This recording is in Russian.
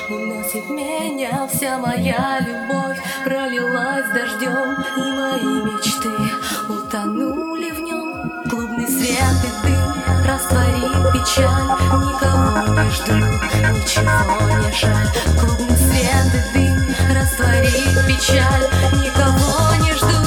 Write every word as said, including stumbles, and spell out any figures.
уносит меня. Вся моя любовь пролилась дождем, и мои мечты утонули в нем. Клубный свет и дым растворил печаль, никого не жду, ничего не жаль. Клубный свет и дым растворил печаль, никого не жду.